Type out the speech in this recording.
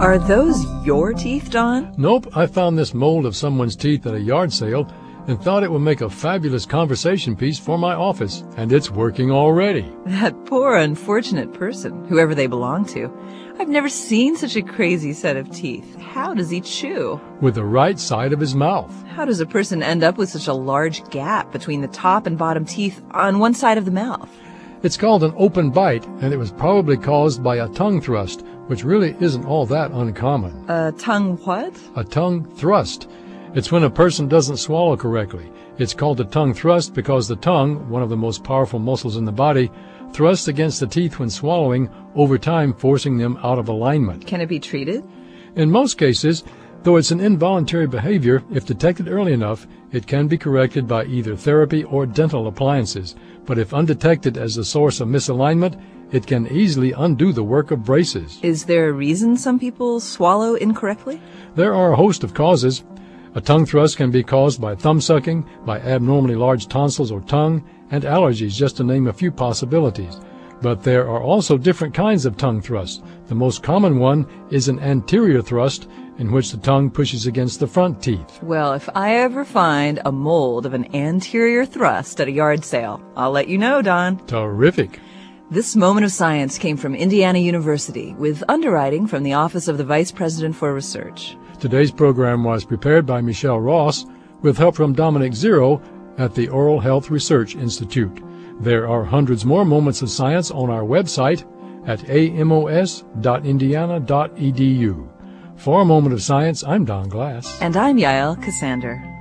Are those your teeth, Don? Nope, I found this mold of someone's teeth at a yard sale and thought it would make a fabulous conversation piece for my office, and it's working already. That poor unfortunate person, whoever they belong to. I've never seen such a crazy set of teeth. How does he chew? With the right side of his mouth. How does a person end up with such a large gap between the top and bottom teeth on one side of the mouth? It's called an open bite, and it was probably caused by a tongue thrust, which really isn't all that uncommon. A tongue what? A tongue thrust. It's when a person doesn't swallow correctly. It's called a tongue thrust because the tongue, one of the most powerful muscles in the body, thrusts against the teeth when swallowing, over time forcing them out of alignment. Can it be treated? In most cases, though it's an involuntary behavior, if detected early enough, it can be corrected by either therapy or dental appliances. But if undetected as the source of misalignment, it can easily undo the work of braces. Is there a reason some people swallow incorrectly? There are a host of causes. A tongue thrust can be caused by thumb sucking, by abnormally large tonsils or tongue, and allergies, just to name a few possibilities. But there are also different kinds of tongue thrusts. The most common one is an anterior thrust, in which the tongue pushes against the front teeth. Well, if I ever find a mold of an anterior thrust at a yard sale, I'll let you know, Don. Terrific. This moment of science came from Indiana University, with underwriting from the Office of the Vice President for Research. Today's program was prepared by Michelle Ross, with help from Dominic Zero at the Oral Health Research Institute. There are hundreds more moments of science on our website at amos.indiana.edu. For a Moment of Science, I'm Don Glass. And I'm Yael Cassander.